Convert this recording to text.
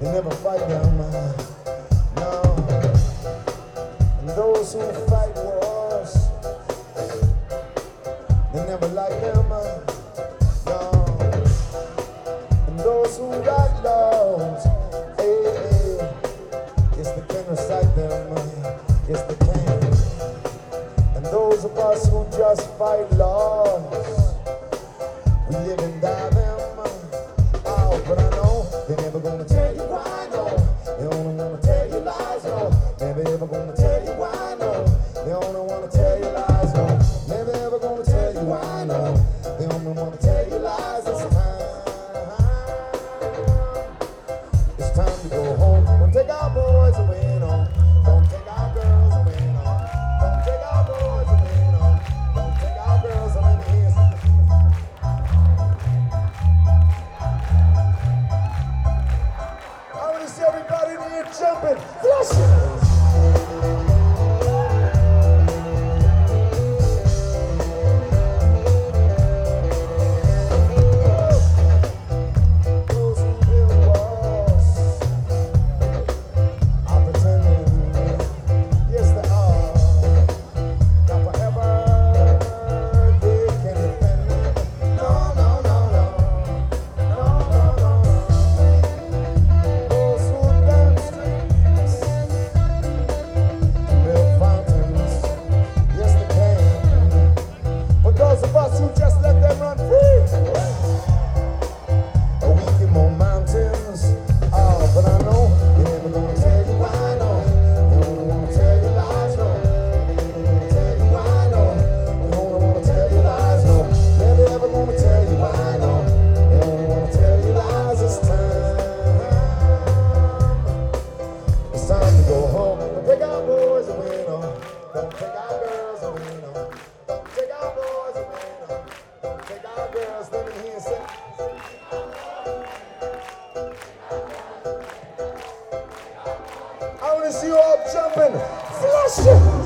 they never fight them. No. And those who fight wars, they never like them. No. And those who write laws, hey, yes, they can recite them. Yes, they can. And those of us who just fight laws, we live and die them. Oh, but I know they're never gonna tell you why, no. They only wanna tell you lies, no. Never ever gonna tell you why, no. They only wanna tell you lies, no. Never ever gonna tell you why, no. They only wanna tell you lies. It's time to go home. Don't take our boys away, no. Don't take our girls away, no. Don't take our boys away, no. Don't take our girls away. I want to see everybody in here jumping. Flush! I want to see you all jumping. Flush it.